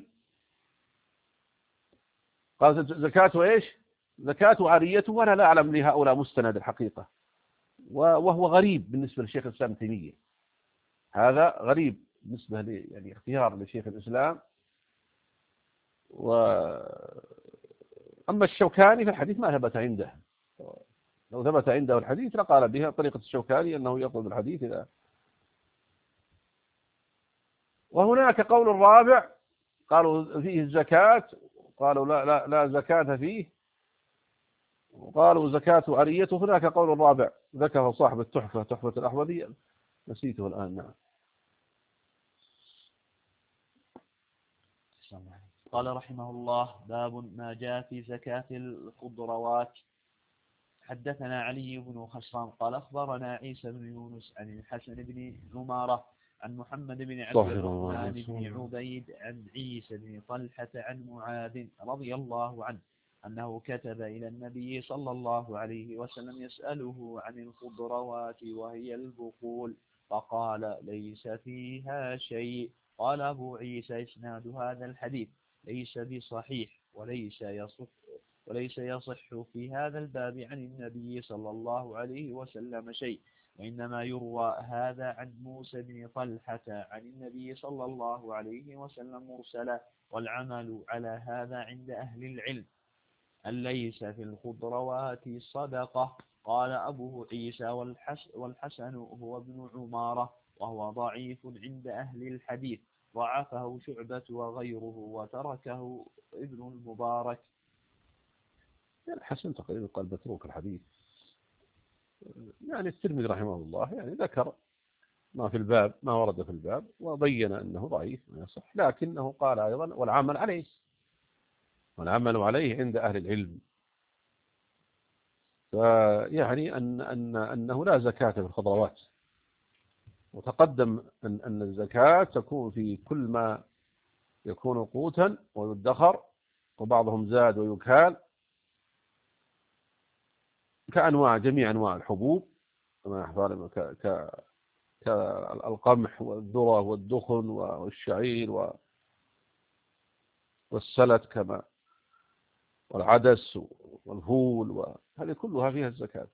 قال زكاته ايش؟ زكاته عاريته، وانا لا اعلم لهؤلاء مستند الحقيقة، وهو غريب بالنسبة لشيخ الإسلام ابن تيمية، هذا غريب بالنسبة يعني اختيار لشيخ الإسلام. أما الشوكاني فالحديث ما ثبت عنده، لو ثبت عنده الحديث لقال بها طريقة الشوكاني أنه يطلب الحديث إذا. وهناك قول الرابع قالوا فيه الزكاة، قالوا لا زكاة فيه، وقالوا زكاة عريته. هناك قول الرابع ذكره صاحب التحفة، تحفة الأحمدية، نسيته الآن. نعم. قال رحمه الله باب ما جاء في زكاة الخضروات. حدثنا علي بن خشرم قال أخبرنا عيسى بن يونس عن الحسن بن عمارة عن محمد بن عبد الرحمن بن عبيد عن عيسى بن طلحة عن معاذ رضي الله عنه أنه كتب إلى النبي صلى الله عليه وسلم يسأله عن الخضروات وهي البقول، فقال ليس فيها شيء. قال أبو عيسى إسناد هذا الحديث ليس بصحيح وليس يصح في هذا الباب عن النبي صلى الله عليه وسلم شيء، وإنما يروى هذا عن موسى بن طلحة عن النبي صلى الله عليه وسلم مرسلا، والعمل على هذا عند أهل العلم أن ليس في الخضروات صدقة. قال أبو عيسى والحسن هو ابن عمارة، وهو ضعيف عند أهل الحديث، ضعفه شعبة وغيره وتركه ابن المبارك. الحسن تقريبا قال متروك الحديث، يعني الترمذي رحمه الله يعني ذكر ما في الباب، ما ورد في الباب، وبين أنه ضعيف ما يصح، لكنه قال أيضا والعمل عليه عند أهل العلم. فيعني أنه لا زكاة في الخضروات، وتقدم أن الزكاة تكون في كل ما يكون قوتا ويدخر، وبعضهم زاد ويكال، جميع أنواع الحبوب كما كالقمح والذرة والدخن والشعير والسلت كما والعدس والفول، وهذه كلها فيها الزكاة.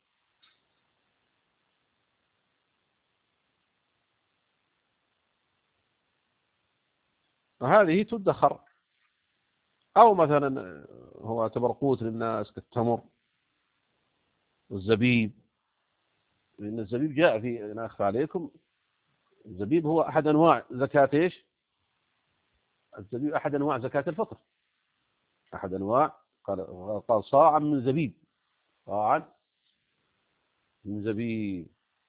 وهذه تدخر، أو مثلا هو تبرقوت للناس كالتمر والزبيب، لأن الزبيب جاء في، أنا أخفى عليكم، الزبيب هو أحد أنواع زكاة إيش؟ الزبيب أحد أنواع زكاة الفطر، أحد أنواع، قال صاعا من زبيب، صاعا من زبيب.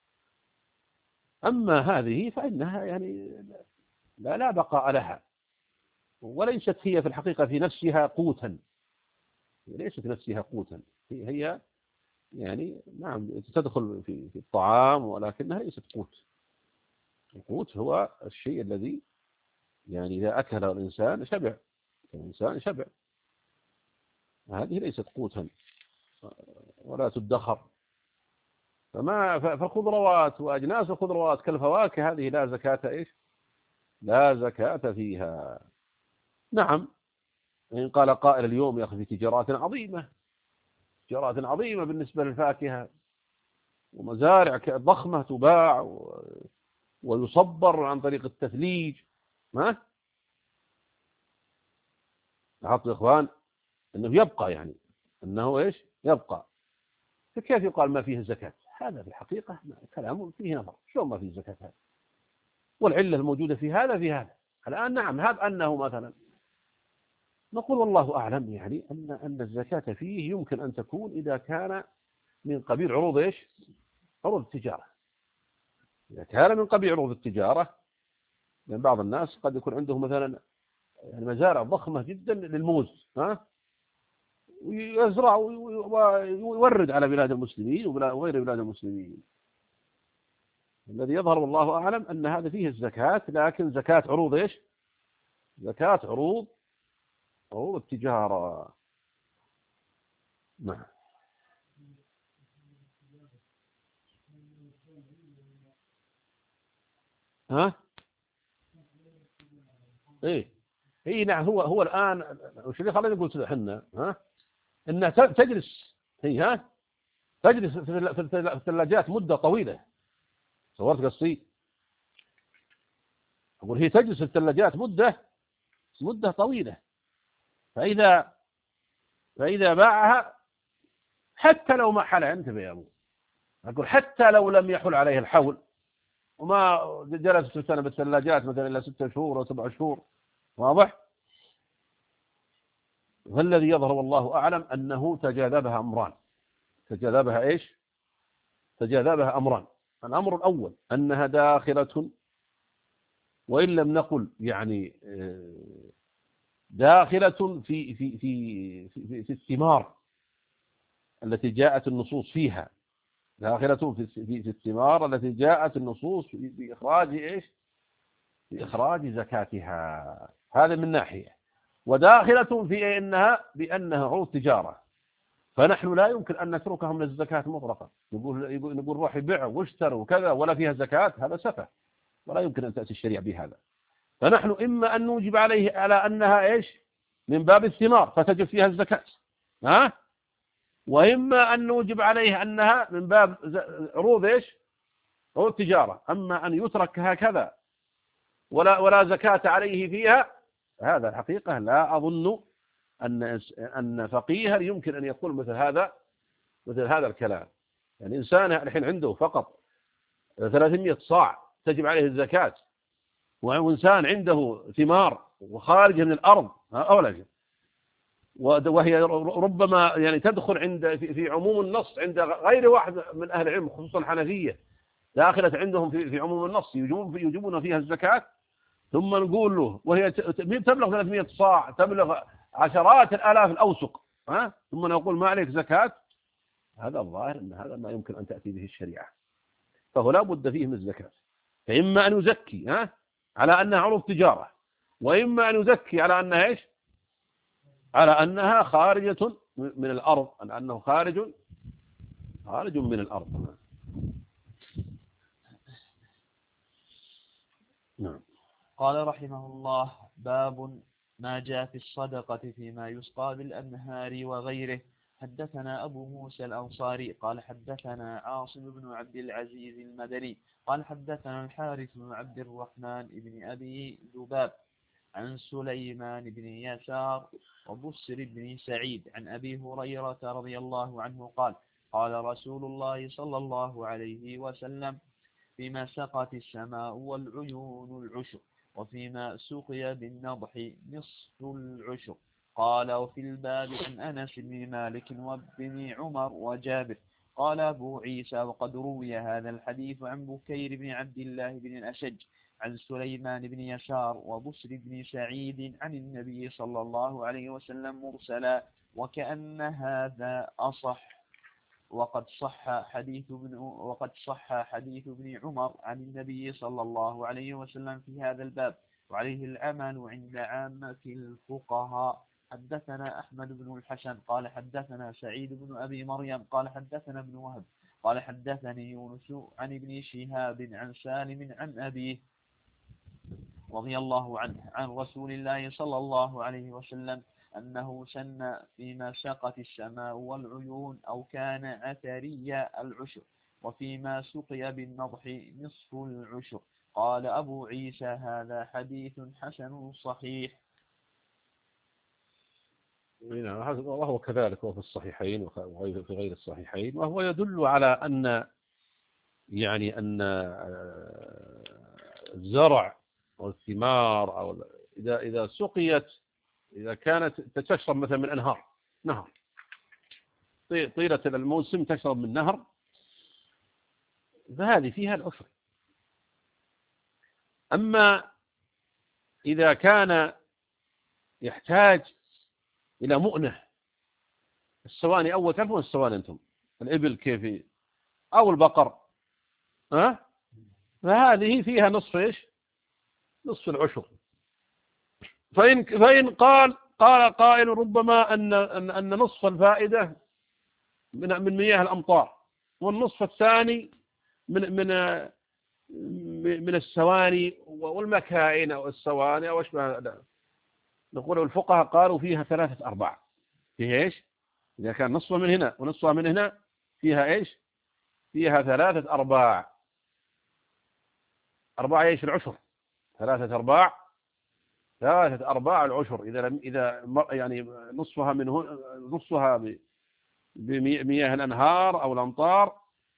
أما هذه فإنها يعني لا بقاء لها، وليست هي في الحقيقة في نفسها قوتا، ليست نفسها قوتا، هي يعني نعم تدخل في الطعام، ولكنها ليست قوت. القوت هو الشيء الذي يعني إذا أكل الإنسان شبع، هذه ليست قوتا ولا تدخر. فالخضروات وأجناس الخضروات كالفواكه هذه لا زكاة لا زكاة فيها. نعم، إن قال قائل اليوم يا أخي في تجارات بالنسبة للفاكهة، ومزارع ضخمة تباع ويصبر عن طريق التثليج. ما لاحظتوا يا إخوان أنه يبقى، يعني أنه إيش يبقى، فكيف يقال ما فيه الزكاة؟ هذا في الحقيقة كلام فيه نظر، شو ما فيه الزكاة هذا؟ والعلة الموجودة في هذا الآن نعم، هذا أنه مثلا نقول والله أعلم، يعني أن الزكاة فيه يمكن أن تكون إذا كان من قبيل عروض إيش؟ عروض التجارة. إذا كان من قبيل عروض التجارة، لأن بعض الناس قد يكون عندهم مثلا يعني مزارع ضخمة جدا للموز، ويزرع ويورد على بلاد المسلمين وغير بلاد المسلمين. الذي يظهر والله أعلم أن هذا فيه الزكاة، لكن زكاة عروض إيش؟ زكاة عروض التجارة. نعم. إيه نعم، هو الآن وش اللي خلينا نقول كذا حنا إنها تجلس هي تجلس في الثلاجات مدة طويلة. صورت قصدي؟ أقول هي تجلس في الثلاجات مدة طويلة، فإذا باعها حتى لو ما حل، انتبه يا أبو، أقول حتى لو لم يحل عليه الحول وما جلس في سنة بالثلاجات مثلا إلا 6 شهور أو 7 شهور، واضح؟ والذي يظهر والله أعلم أنه تجاذبها أمران. تجاذبها إيش؟ تجاذبها أمران. الأمر الأول أنها داخلة، وإن لم نقل يعني داخلة في الثمار التي جاءت النصوص فيها، داخلة في الثمار التي جاءت النصوص بإخراج إيش؟ بإخراج زكاتها. هذا من ناحية. وداخلة في بأنها عروض تجارة، فنحن لا يمكن أن نتركها من الزكاة مطلقا، نقول روح بيع واشتروا وكذا ولا فيها زكاة، هذا سفه، ولا يمكن أن تأتي الشريعة بهذا. فنحن إما أن نوجب عليه على أنها إيش؟ من باب الثمار فتجب فيها الزكاة، وإما أن نوجب عليه أنها من باب عروض إيش؟ عروض تجارة. أما أن يترك هكذا ولا زكاة عليه فيها، هذا الحقيقة لا أظن أن فقيها يمكن أن يقول مثل هذا الكلام. يعني إنسان الحين عنده فقط 300 صاع تجب عليه الزكاة، وإنسان عنده ثمار وخارجة من الأرض أولا، وهي ربما يعني تدخل في عموم النص عند غير واحد من أهل العلم، خصوصا الحنفية داخلة عندهم في عموم النص، يجيبون فيها الزكاة. ثم نقول له وهي تبلغ 300 صاع، تبلغ عشرات الآلاف الأوسق، ثم نقول ما عليك زكاة. هذا الظاهر أن هذا ما يمكن أن تأتي به الشريعة، فهو لا بد فيه من الزكاة. فإما أن يزكي على أنها عروض تجارة، وإما أن يزكي على أنها إيش؟ على أنها خارجة من الأرض، على أنه خارج من الأرض. نعم. قال رحمه الله: باب ما جاء في الصدقة فيما يسقى بالأنهار وغيره. حدثنا أبو موسى الأنصاري قال حدثنا عاصم بن عبد العزيز المدني قال حدثنا الحارث بن عبد الرحمن بن أبي ذباب عن سليمان بن يسار وبسر بن سعيد عن أبي هريرة رضي الله عنه قال: قال رسول الله صلى الله عليه وسلم: فيما سقت السماء والعيون العشر، وفيما سقي بالنضح نصف العشر. قال: وفي الباب عن أنس بن مالك وابن عمر وجابر. قال أبو عيسى: وقد روي هذا الحديث عن بكير بن عبد الله بن الأشج عن سليمان بن يسار وبسر بن سعيد عن النبي صلى الله عليه وسلم مرسلا، وكأن هذا أصح. وقد صح حديث ابن عمر عن النبي صلى الله عليه وسلم في هذا الباب، وعليه العمل عند عامة الفقهاء. حدثنا أحمد بن الحسن قال حدثنا سعيد بن أبي مريم قال حدثنا ابن وهب قال حدثني يونس عن ابن شهاب عن سالم عن أبيه رضي الله عنه عن رسول الله صلى الله عليه وسلم أنه سن فيما سقت السماء والعيون أو كان أثري العشر، وفيما سقي بالنضح نصف العشر. قال أبو عيسى هذا حديث حسن صحيح. وهو كذلك، وفي الصحيحين وفي غير الصحيحين، وهو يدل على أن يعني أن الزرع والثمار أو إذا سقيت، إذا كانت تشرب مثلا من نهر طيلة الموسم تشرب من نهر، فهذه فيها العشر. أما إذا كان يحتاج إلى مؤنة، السواني أول تعرفون السواني أنتم، الإبل كيف أو البقر، فهذه فيها نصف إيش؟ نصف العشر. فإن قال قائل ربما أن نصف الفائدة من مياه الأمطار، والنصف الثاني من السواني والمكائن أو السواني أو أشبه. نقول الفقهاء قالوا فيها 3/4. فيها إيش؟ إذا كان نصفها من هنا ونصفها من هنا، فيها إيش؟ فيها 3/4. 4 إيش؟ العشر. 3/4 العشر. إذا يعني نصفها من هنا، نصفها بمياه الأنهار أو الأمطار،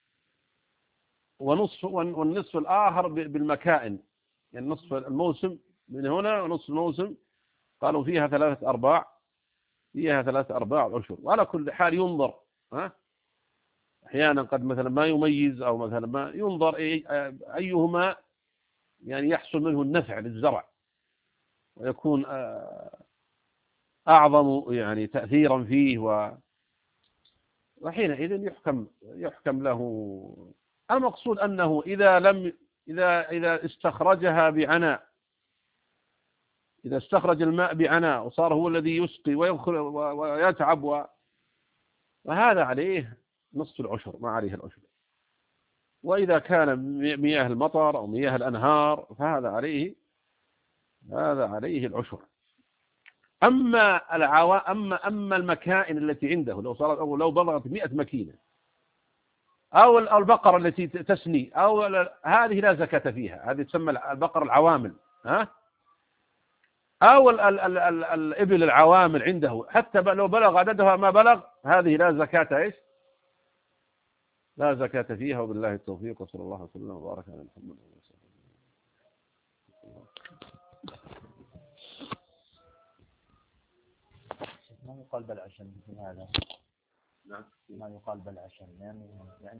والنصف الآخر بالمكائن، يعني نصف الموسم من هنا ونصف الموسم، قالوا فيها 3/4. فيها 3/4 العشر. وعلى كل حال ينظر، أحيانا قد مثلا ما يميز، أو مثلا ما ينظر أيهما يعني يحصل منه النفع للزرع ويكون أعظم يعني تأثيرا فيه، وحينئذ يحكم له. المقصود أنه إذا استخرجها بعناء، إذا استخرج الماء بعناء وصار هو الذي يسقي ويتعب، وهذا عليه نصف العشر، ما عليه العشر. وإذا كان مياه المطر أو مياه الأنهار فهذا عليه العشر. أما المكائن التي عنده، لو بلغت 100 مكينة، أو البقرة التي تسني، أو هذه لا زكاة فيها، هذه تسمى البقر العوامل، أو الإبل العوامل عنده، حتى لو بلغ عددها ما بلغ، هذه لا زكاة إيش؟ لا زكاة فيها. وبالله التوفيق، وصلى الله وسلم وبارك على محمد. ما يقال بالعشم في هذا؟ نعم، ما يقال بالعشم يعني